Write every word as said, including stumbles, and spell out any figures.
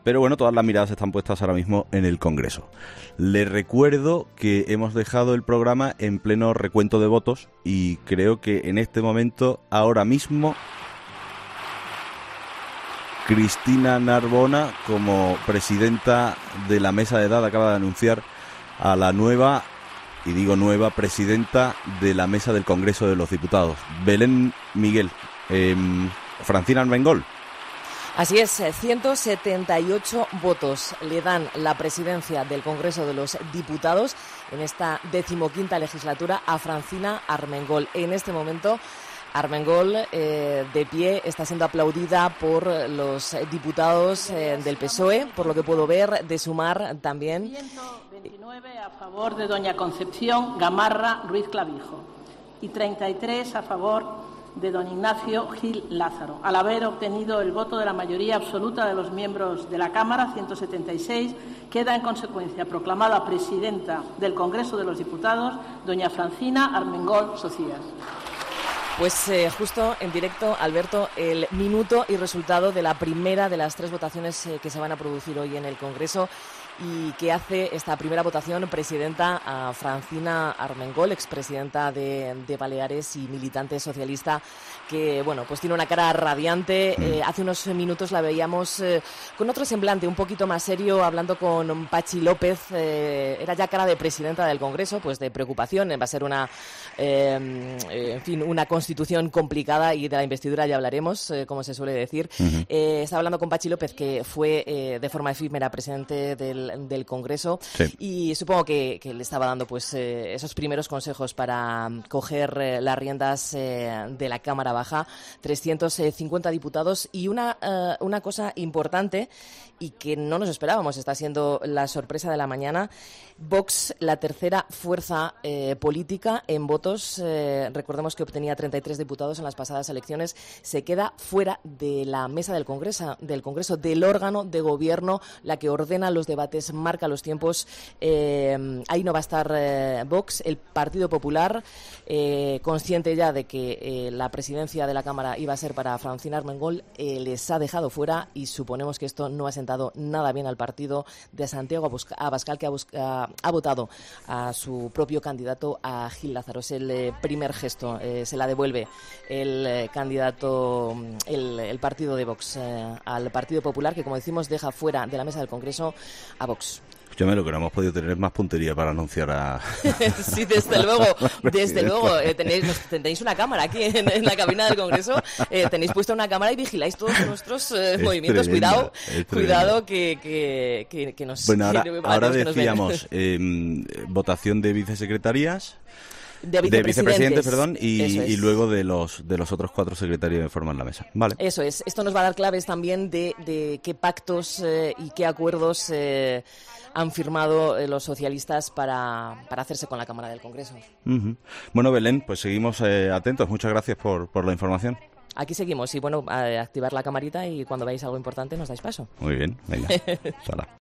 Pero bueno, todas las miradas están puestas ahora mismo en el Congreso. Les recuerdo que hemos dejado el programa en pleno recuento de votos y creo que en este momento, ahora mismo, Cristina Narbona, como presidenta de la mesa de edad, acaba de anunciar a la nueva, y digo nueva, presidenta de la mesa del Congreso de los Diputados, Belén Miguel. Eh, Francina Armengol. Así es, ciento setenta y ocho votos le dan la presidencia del Congreso de los Diputados en esta decimoquinta legislatura a Francina Armengol. En este momento, Armengol, eh, de pie, está siendo aplaudida por los diputados eh, del P S O E, por lo que puedo ver, de Sumar también. ciento veintinueve a favor de doña Concepción Gamarra Ruiz Clavijo y treinta y tres a favor de don Ignacio Gil Lázaro. Al haber obtenido el voto de la mayoría absoluta de los miembros de la Cámara, ciento setenta y seis, queda en consecuencia proclamada presidenta del Congreso de los Diputados doña Francina Armengol Socias. Pues eh, justo en directo, Alberto, el minuto y resultado de la primera de las tres votaciones eh, que se van a producir hoy en el Congreso y que hace esta primera votación presidenta a Francina Armengol, expresidenta de, de Baleares y militante socialista, que bueno, pues tiene una cara radiante. Eh, hace unos minutos la veíamos eh, con otro semblante un poquito más serio, hablando con Pachi López. Eh, era ya cara de presidenta del Congreso, pues de preocupación. Va a ser una, eh, en fin, una constitución complicada y de la investidura ya hablaremos, eh, como se suele decir. Uh-huh. Eh, estaba hablando con Pachi López, que fue eh, de forma efímera presidente del del Congreso, sí. Y supongo que, que le estaba dando pues eh, esos primeros consejos para um, coger eh, las riendas eh, de la Cámara Baja. trescientos cincuenta diputados y una, uh, una cosa importante y que no nos esperábamos, está siendo la sorpresa de la mañana. Vox, la tercera fuerza eh, política en votos, eh, recordemos que obtenía treinta y tres diputados en las pasadas elecciones, se queda fuera de la mesa del Congreso, del Congreso, del órgano de gobierno, la que ordena los debates, marca los tiempos. Eh, ahí no va a estar eh, Vox. El Partido Popular, eh, consciente ya de que eh, la presidencia de la Cámara iba a ser para Francina Armengol, eh, les ha dejado fuera y suponemos que esto no ha sentado nada bien al partido de Santiago Abascal, que ha, busca, ha votado a su propio candidato, a Gil Lázaro. Es el eh, primer gesto, eh, se la devuelve el eh, candidato, el, el partido de Vox eh, al Partido Popular, que como decimos deja fuera de la mesa del Congreso a Vox. Escúchame, lo que no hemos podido tener más puntería para anunciar a... Sí, desde luego, desde luego. Eh, tenéis, tenéis una cámara aquí en, en la cabina del Congreso, eh, tenéis puesta una cámara y vigiláis todos nuestros eh, movimientos. Tremendo, cuidado, cuidado que, que, que, que nos... Bueno, ahora, que, ahora decíamos eh, votación de vicesecretarías... De, de vicepresidentes, perdón, y, y luego de los de los otros cuatro secretarios que forman la mesa. Vale. Eso es. Esto nos va a dar claves también de, de qué pactos eh, y qué acuerdos eh, han firmado eh, los socialistas para, para hacerse con la Cámara del Congreso. Uh-huh. Bueno, Belén, pues seguimos eh, atentos. Muchas gracias por, por la información. Aquí seguimos y bueno, a activar la camarita y cuando veáis algo importante nos dais paso. Muy bien, venga. Sala.